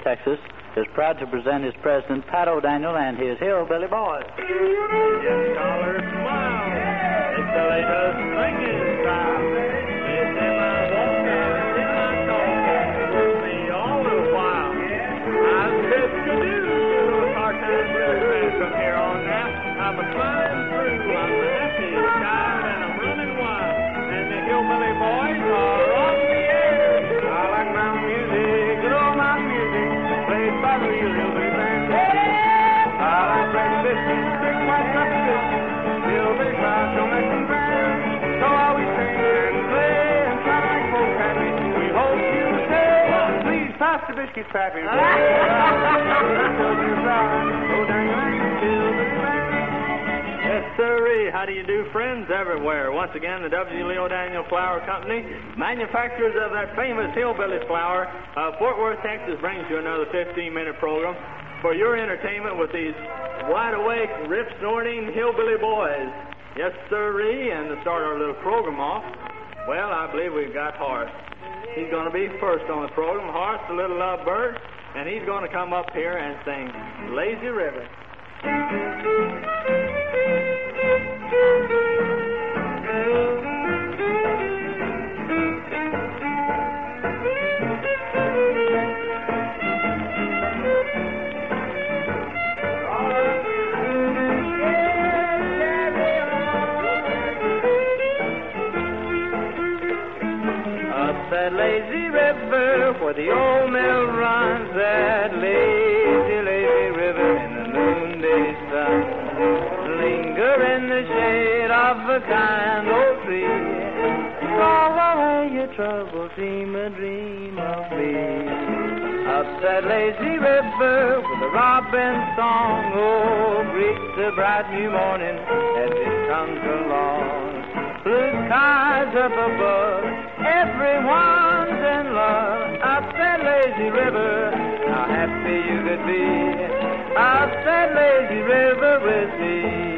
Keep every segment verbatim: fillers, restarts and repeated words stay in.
Texas, is proud to present his president, Pat O'Daniel, and his Hillbilly Boys. Yes, dollar smile. It's the latest singing style. It's in my walk and it's in my talk. With me all the while. I've said to do to a part-time blues band from here on now. I'm a flying through. I'm a happy child and I'm running wild. And the Hillbilly Boys are on the air. I like my music, all my music, played by the real Hillbilly band. I like bread biscuits, big white cup biscuits, Hillbilly fries, don't make them grand. So I we sing and play and try like folks happy. We hope you stay. Please pass the biscuits, Pappy. Yes, sirree. How do you do, friends everywhere? Once again, the W. Leo Daniel Flour Company, manufacturers of that famous hillbilly flour, uh, Fort Worth, Texas, brings you another fifteen-minute program for your entertainment with these wide-awake, rip-snorting hillbilly boys. Yes, sirree. And to start our little program off, well, I believe we've got Horace. He's going to be first on the program. Horace, the little love bird, and he's going to come up here and sing Lazy River. That lazy river where the old mill runs, that lazy, lazy river in the noonday sun. Linger in the shade of a kind old tree. Throw away your troubles, dream a dream of me. Up that lazy river with a robin song, oh, greet the bright new morning as it comes along. Blue skies up above, everyone's in love. Up that lazy river, how happy you could be. Up that lazy river with me.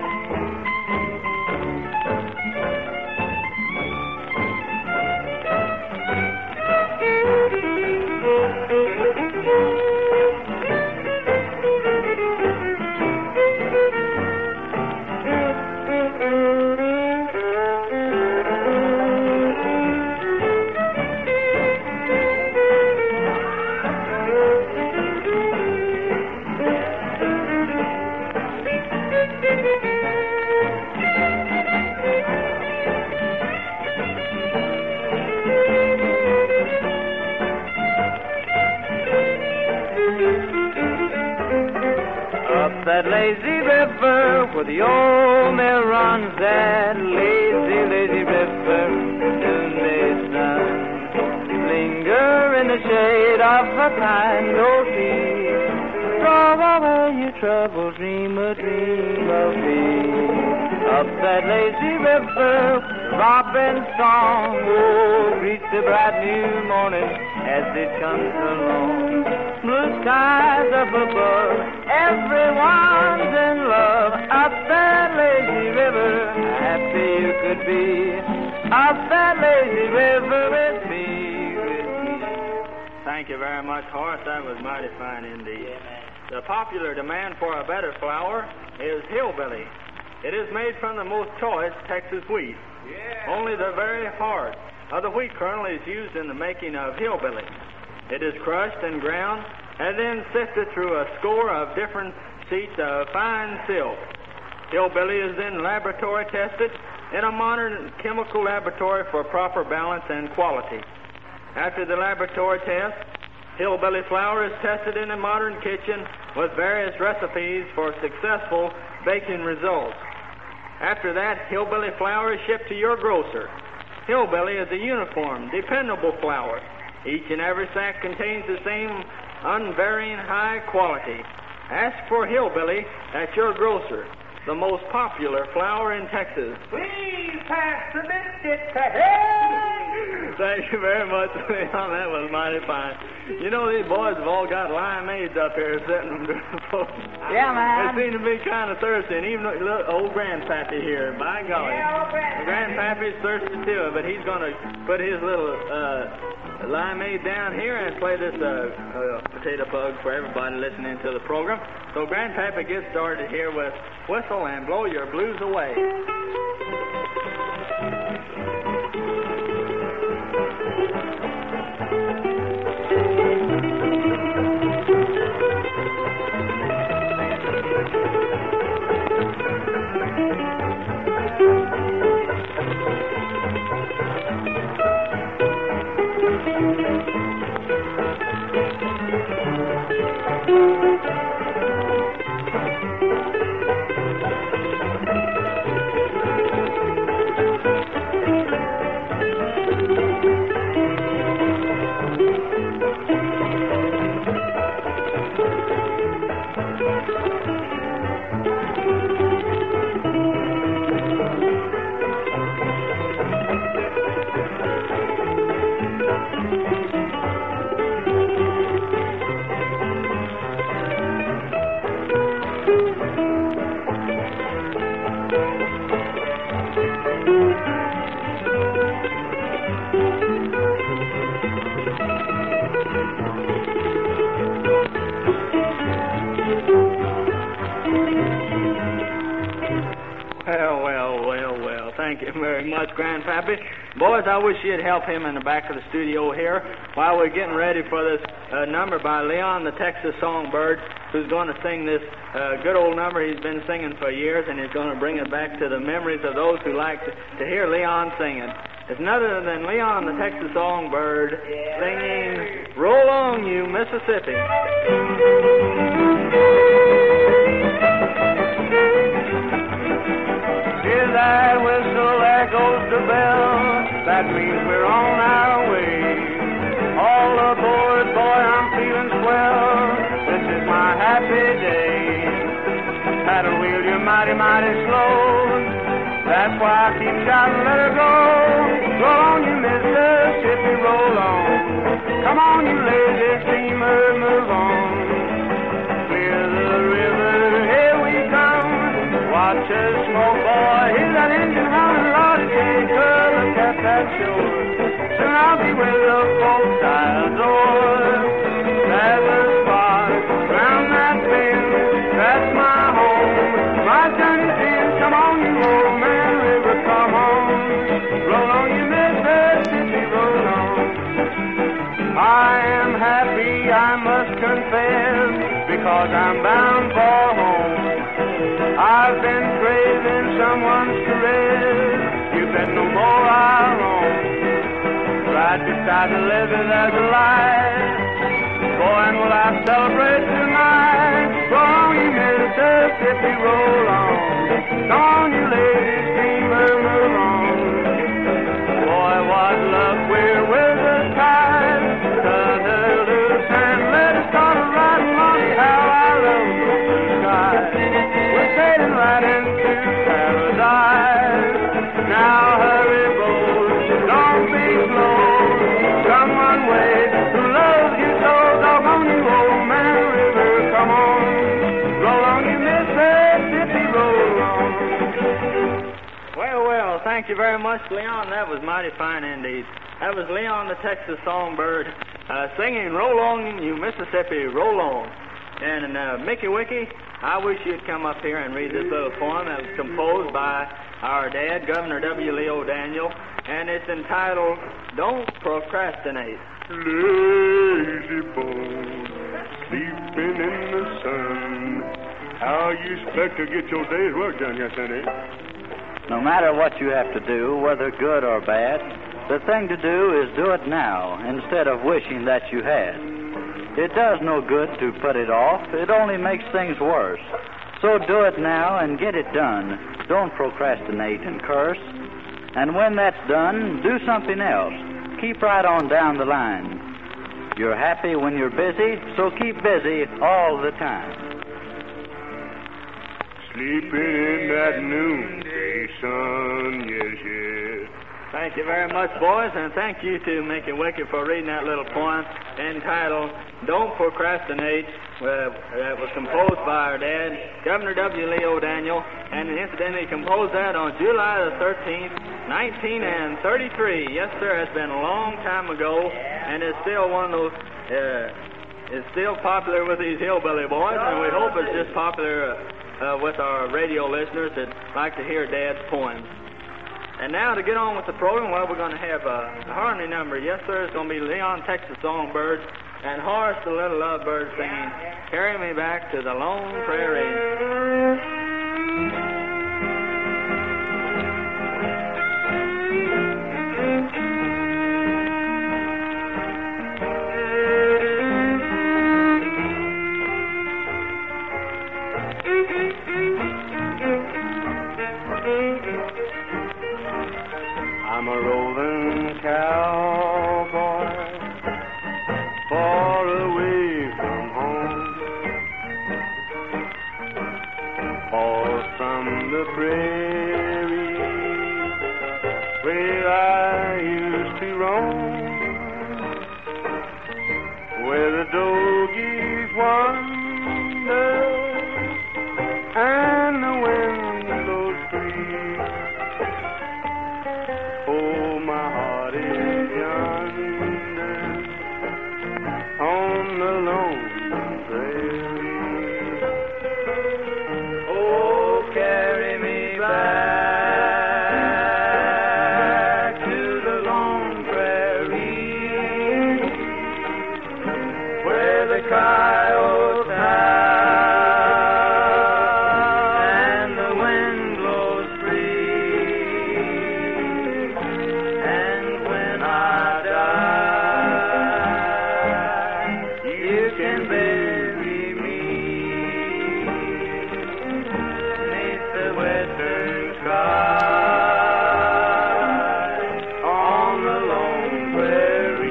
That lazy river where the old mill runs, that lazy, lazy river, noonday sun. Linger in the shade of a kind old tree. Throw away your troubles, dream a dream of me. Up that lazy river, robin song, oh, greet the bright new morning as it comes along. Blue skies up above, everyone's in love. Up that lazy river, happy you could be. Up that lazy river with me, with me. Thank you very much, Horace. That was mighty fine indeed. The popular demand for a better flour is hillbilly. It is made from the most choice Texas wheat. Yeah. Only the very heart of the wheat kernel is used in the making of hillbilly. It is crushed and ground and then sifted through a score of different sheets of fine silk. Hillbilly is then laboratory tested in a modern chemical laboratory for proper balance and quality. After the laboratory test, hillbilly flour is tested in a modern kitchen with various recipes for successful baking results. After that, hillbilly flour is shipped to your grocer. Hillbilly is a uniform, dependable flour. Each and every sack contains the same unvarying high quality. Ask for hillbilly at your grocer, the most popular flour in Texas. Please pass the biscuit, Patty. Thank you very much, Leon. That was mighty fine. You know, these boys have all got limeades up here sitting them during the program. Yeah, man. They seem to be kind of thirsty, and even look, old Grandpappy here, by golly. Yeah, old Grandpappy. Grandpappy's thirsty too, but he's going to put his little uh, limeade down here and play this uh, uh, potato bug for everybody listening to the program. So Grandpappy gets started here with Whistle and Blow Your Blues Away. Thank you very much, Grandpappy. Boys, I wish you'd help him in the back of the studio here while we're getting ready for this uh, number by Leon, the Texas Songbird, who's going to sing this uh, good old number he's been singing for years, and he's going to bring it back to the memories of those who like to, to hear Leon singing. It's none other than Leon, the Texas Songbird, singing Roll On You, Mississippi. Hear that whistle, there goes the bell, that means we're on our way. All aboard, boy, I'm feeling swell, this is my happy day. Paddle wheel, you're mighty, mighty slow, that's why I keep shouting, let her go. Roll on, you Mississippi, roll on. Come on, you lazy steamer, move on. Clear the river, here we come. Watch us smoke, boy, here's that engine humming, Lord, take a look at that shore. Soon I'll be with the folks I adore. There's a spot round that bend, that's my home. My journey's in, come on, you old man river, come on. Roll on, you Mississippi, roll on. I am happy, I must confess, because I'm bound for home. I've been craving someone's caress. You bet no more I roam. Right beside the levee there's a light. Boy, and will I celebrate tonight. Roll on, you Mississippi, roll on. Come on, you lady steamer, move on. Boy, what luck we're with the tide. Cut her loose and let us start a riding, Lonnie, how I love the blue sky. We're sailing right into paradise. Now hurry, boat, don't be slow. Come one way, who loves you so, doggone you, old man river, come on. Roll on, you Mississippi, roll on. Well, well, thank you very much, Leon. That was mighty fine indeed. That was Leon, the Texas Songbird, uh, singing Roll On, You Mississippi, Roll On. And uh, Mickey Wicky, I wish you'd come up here and read this little poem that was composed by our dad, Governor W. Leo Daniel, and it's entitled, Don't Procrastinate. Lazy bones, sleeping in the sun. How you expect to get your day's work done, yes, honey? No matter what you have to do, whether good or bad, the thing to do is do it now instead of wishing that you had. It does no good to put it off. It only makes things worse. So do it now and get it done. Don't procrastinate and curse. And when that's done, do something else. Keep right on down the line. You're happy when you're busy, so keep busy all the time. Sleeping in that noonday sun, yes, yes. Thank you very much, boys, and thank you to Mickey Wicked for reading that little poem entitled Don't Procrastinate. Uh, that was composed by our dad, Governor W. Leo Daniel, and incidentally composed that on July the thirteenth, nineteen thirty-three. Yes, sir, it's been a long time ago, and it's still one of those, uh, it's still popular with these hillbilly boys, and we hope it's just popular uh, uh, with our radio listeners that like to hear Dad's poems. And now to get on with the program, well, we're going to have a, a harmony number. Yes, sir, it's going to be Leon Texas Songbirds and Horace the Little Lovebird singing Carry Me Back to the Lone Prairie. I'm a roving cowboy, far away from home, far from the prairie where I used to roam, where the doggies wander and the wind blows free. Oh, my heart is yonder on the lone prairie. Oh, carry me back to the lone prairie, where the coyotes howl and the wind blows free. And when I die, you can bury me beneath the western sky on the lone prairie.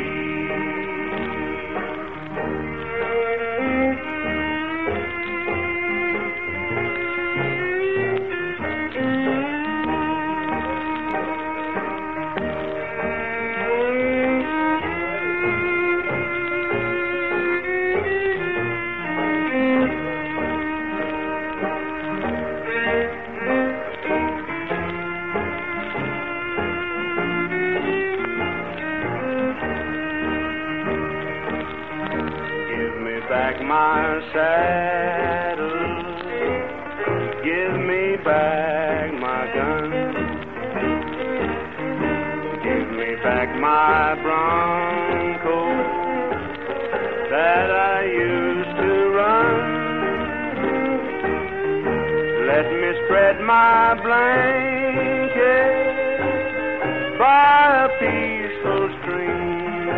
Give me back my saddle, give me back my gun, give me back my bronco that I used to run. Let me spread my blanket by a peaceful stream.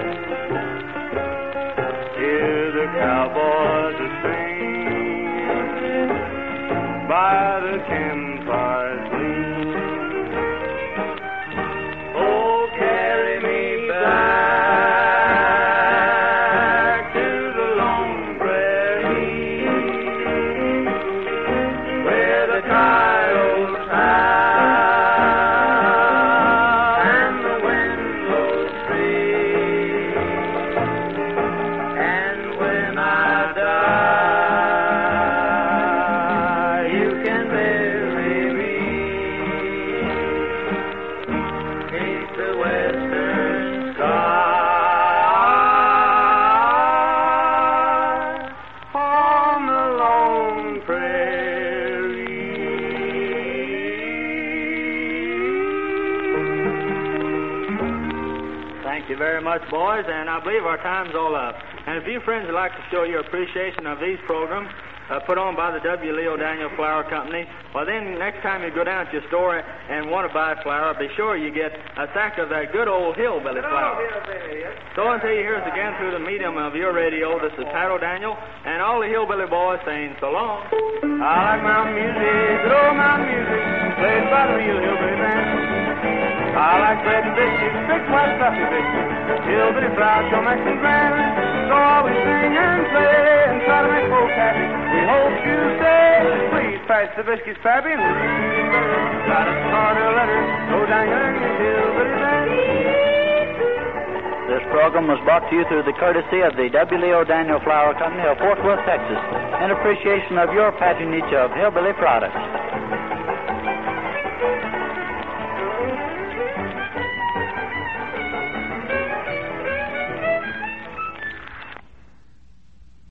Hear the cowboys are singing by the campfire's gleam. Oh, carry me back to the lone prairie, where the coyotes howl and the wind blows free. And when I die, you can bury me beneath the western sky On the lone prairie. Thank you very much, boys, and I believe our time's all up. And if you friends would like to show your appreciation of these programs uh, put on by the W. Leo Daniel Flower Company, well, then next time you go down to your store and want to buy flour, be sure you get a sack of that good old hillbilly flour. So until you hear us again through the medium of your radio, this is Pat O'Daniel and all the hillbilly boys saying so long. I like my music, oh my music, played by the real hillbilly band. I like bread and biscuits, big white fluffy biscuits, hillbilly flour, so nice and grand. So always sing and play and try to make folks happy. We hope you stay. Please pass the biscuits, Pappy. got a Carter letter, go down your hillbilly band. This program was brought to you through the courtesy of the W. Leo Daniel Flour Company of Fort Worth, Texas, in appreciation of your patronage of hillbilly products.